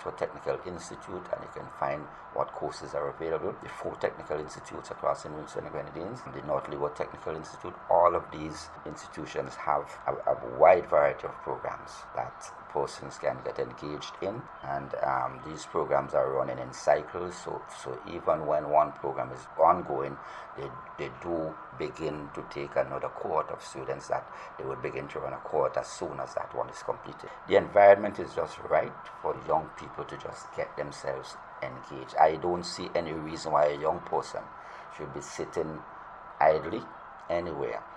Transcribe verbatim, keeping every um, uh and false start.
to a technical institute and you can find what courses are available. The four technical institutes across Saint Vincent and Grenadines, the North Leeward Technical Institute, all of these institutions have a, a wide variety of programs that persons can get engaged in, and um, these programs are running in cycles, so so even when one program is ongoing, they, they do begin to take another cohort of students that they would begin to run a cohort as soon as that one is completed. The environment is just right for young people to just get themselves engaged. I don't see any reason why a young person should be sitting idly anywhere.